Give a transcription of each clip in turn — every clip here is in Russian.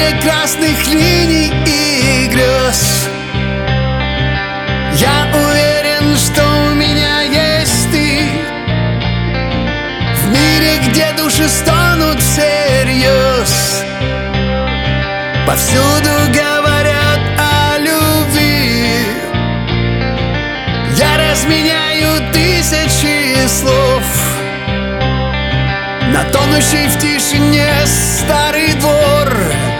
мире красных линий и грез. Я уверен, что у меня есть ты. В мире, где души стонут всерьез, повсюду говорят о любви. Я разменяю тысячи слов на тонущий в тишине старый двор,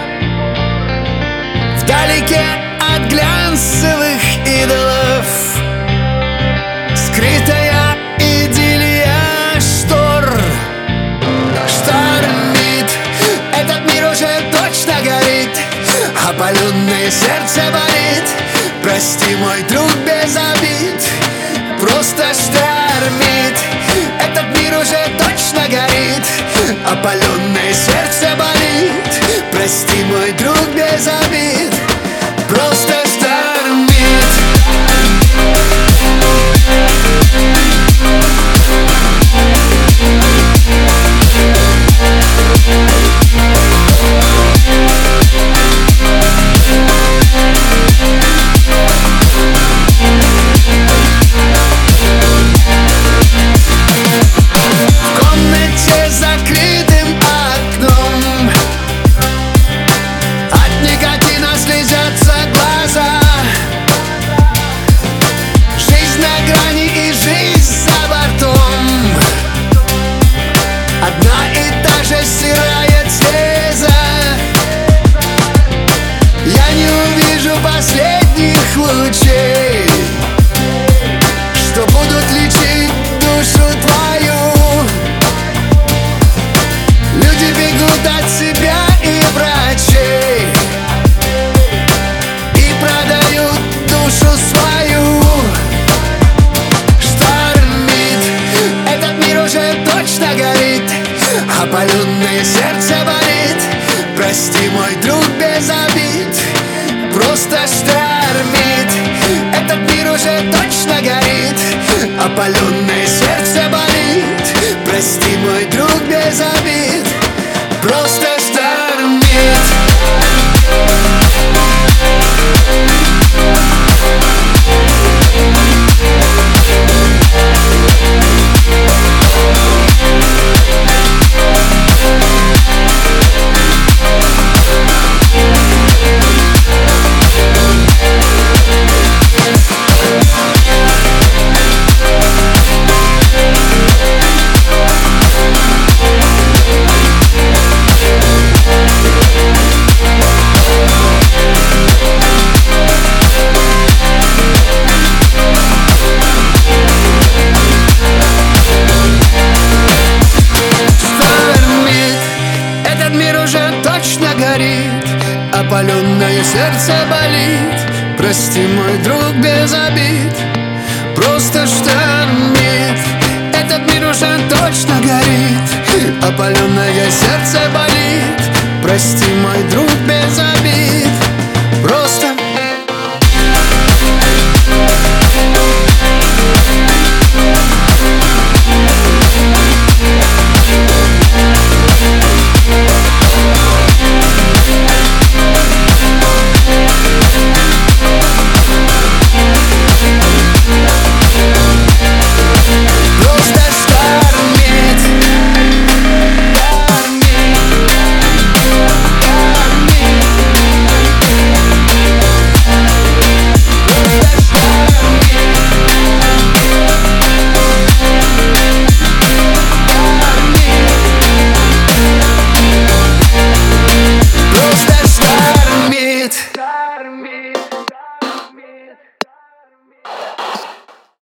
вдалеке от глянцевых идолов, скрытая идиллия штор. Штормит, этот мир уже точно горит, опаленное сердце болит. Прости, мой друг, без обид. Просто штормит, этот мир уже точно горит, опаленное сердце болит. Прости, мой друг, без обид. Просто штормит. Последних лучей, что будут лечить душу твою. Люди бегут от себя и врачей и продают душу свою. Штормит, этот мир уже точно горит, опаленное сердце болит. Прости, мой друг, без обид. Просто штормит, этот мир уже точно горит, опаленное сердце болит. Прости, мой друг, без обид. Просто штормит. Точно горит, опаленное сердце болит. Прости, мой друг, без обид. Просто штормит, этот мир уже точно горит, опаленное сердце болит. Прости, мой друг, без обид.